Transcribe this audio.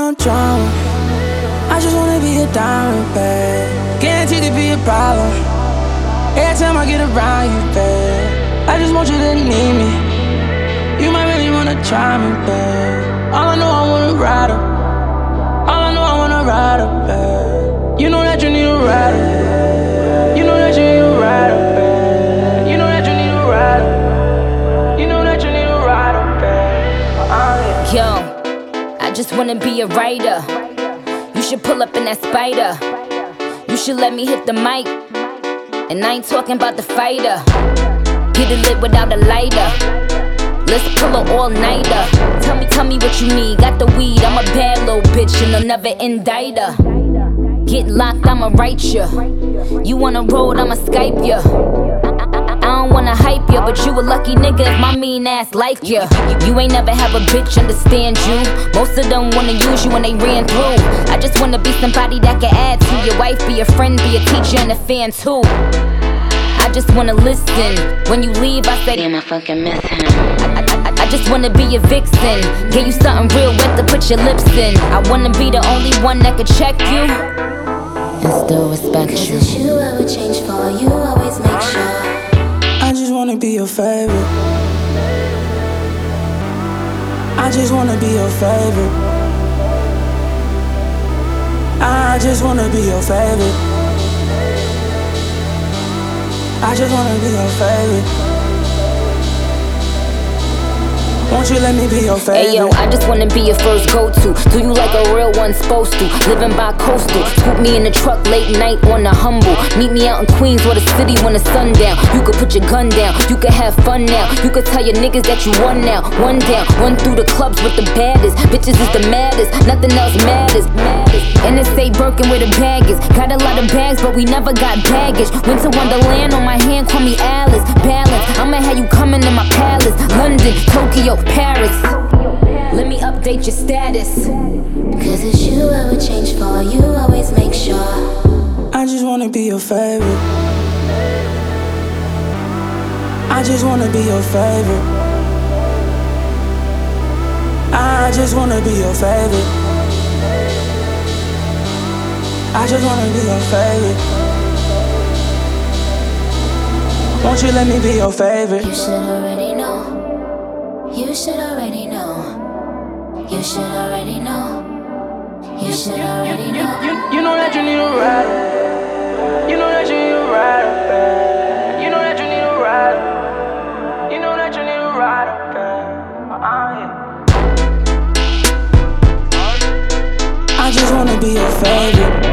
no drama. I just wanna be a diamond, babe. Guaranteed to be a problem. Every time I get around you, babe, I just want you to need me. You might really wanna try me, babe. All I know, I wanna ride her. All I know, I wanna ride her, babe. You know that you need a rider. You know that you need a rider, babe. You know that you need a rider. You know that you need a rider, babe. Yo, I just wanna be a writer. You should pull up in that Spider. You should let me hit the mic. And I ain't talking about the fighter. Get it lit without a lighter. Let's pull an all-nighter. Tell me what you need. Got the weed, I'm a bad little bitch and I'll never indict her. Get locked, I'ma write ya. You wanna roll, I'ma Skype ya. I don't wanna hype ya, but you a lucky nigga if my mean ass like ya. You ain't never have a bitch understand you. Most of them wanna use you when they ran through. I just wanna be somebody that can add to your wife, be a friend, be a teacher and a fan too. I just wanna listen. When you leave, I say, damn, I fucking miss him. I just wanna be a vixen. Give you something real wet to put your lips in. I wanna be the only one that could check you and still respect you. 'Cause it's you I would change for, you always make sure. I just wanna be your favorite. I just wanna be your favorite. I just wanna be your favorite. I just wanna be your favorite. Won't you let me be your favorite? Hey yo, I just wanna be your first go-to. Do you like a real one supposed to? Living by coastal. Scoop me in the truck late night on the humble. Meet me out in Queens or the city when the sun down. You could put your gun down, you could have fun now. You could tell your niggas that you won now. One down, run through the clubs with the baddest. Bitches is the maddest, nothing else matters. And it say Birkin where the bag is. Got a lot of bags, but we never got baggage. Winter Wonderland on my hand, call me Alice. Balance, I'ma have you coming in my palace. London, Tokyo, Paris. Let me update your status. 'Cause it's you I would change for, you always make sure. I just wanna be your favorite. I just wanna be your favorite. I just wanna be your favorite. I just wanna be your favorite. Won't you let me be your favorite? You should already know. You should already know. You should already know. You should already know. You know that you need a rider. You know that you need a rider, babe. You know that you need a rider. You know that you need a rider, babe. I just wanna be your favorite.